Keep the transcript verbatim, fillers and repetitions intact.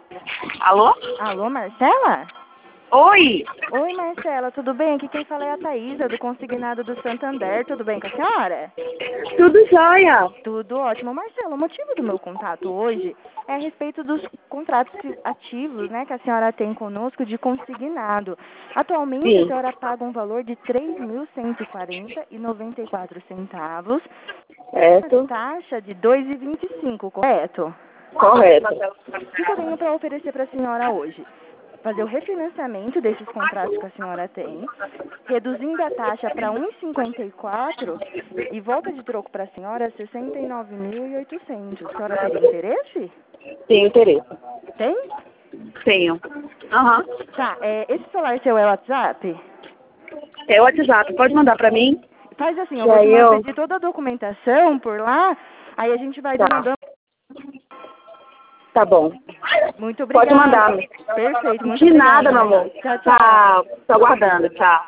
Alô? Alô, Marcela? Oi! Oi, Marcela, tudo bem? Aqui quem fala é a Thaísa, do Consignado do Santander. Tudo bem com a senhora? Tudo jóia? Tudo ótimo. Marcela, o motivo do meu contato hoje é a respeito dos contratos ativos, né, que a senhora tem conosco de consignado. Atualmente, a Sim. senhora paga um valor de três mil cento e quarenta reais e noventa e quatro centavos, Certo. taxa de dois reais e vinte e cinco, correto? Correto. O que que eu tenho para oferecer para a senhora hoje? Fazer o refinanciamento desses contratos que a senhora tem, reduzindo a taxa para um vírgula cinquenta e quatro e volta de troco para a senhora sessenta e nove mil e oitocentos. A senhora teria interesse? Tenho interesse. Tem? Tenho. Aham. Tá, é, esse celular seu é WhatsApp? É o WhatsApp. Pode mandar pra mim? Faz assim, eu Que vou te aí mandar eu... pedir toda a documentação por lá, aí a gente vai Tá. demandando. Tá bom. Muito Pode obrigada. mandar. Perfeito, muito De nada, obrigada, meu amor. Marcela. Tchau, tchau. Tchau. Tô aguardando. Tchau.